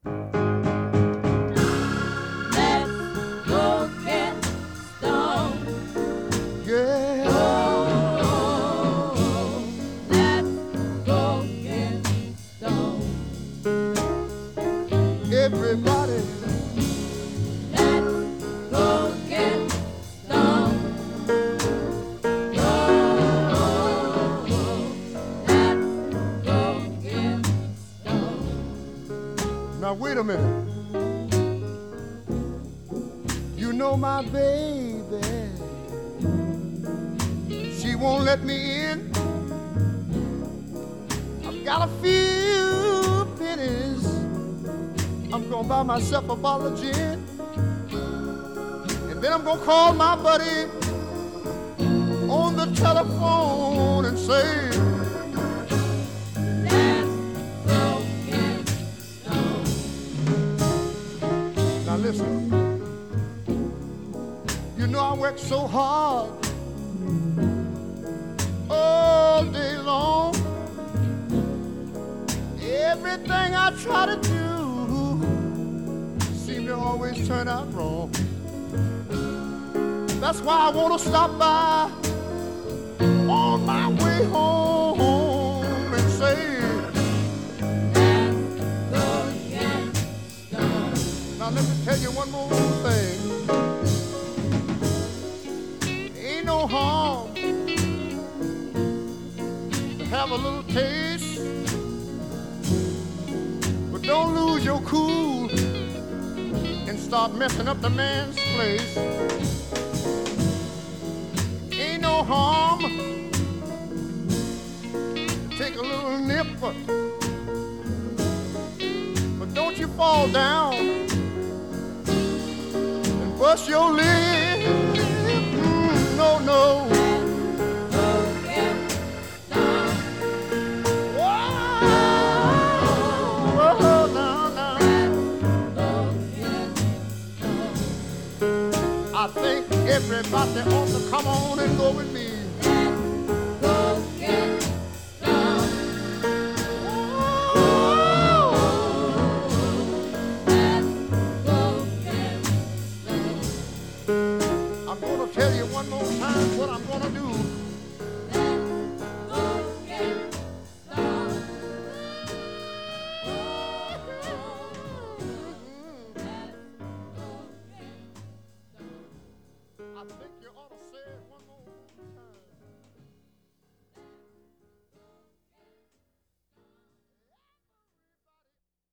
Let's go get stoned. Yeah. Oh, let's go get stoned. Everybody. Let's go get stoned. Oh, let's go get stoned. Now wait a minute. You know my baby, she won't let me in. I've got a few pennies. I'm gonna buy myself a bottle of gin, and then I'm gonna call my buddy on the telephone and say, Let's go get stoned. now listen, you know I work so hard all day long. Everything I try to do seem to always turn out wrong. That's why I want to stop by on my way home and say, Let's go get stoned. now let me tell you one more thing. Ain't no harm to have a little taste, but don't lose your cool and start messing up the man's place. Ain't no harm to take a little nip, but don't you fall down and bust your lip. No, no. Go get stoned. Whoa, now, now. Go get stoned. I think everybody ought to come on and go with me.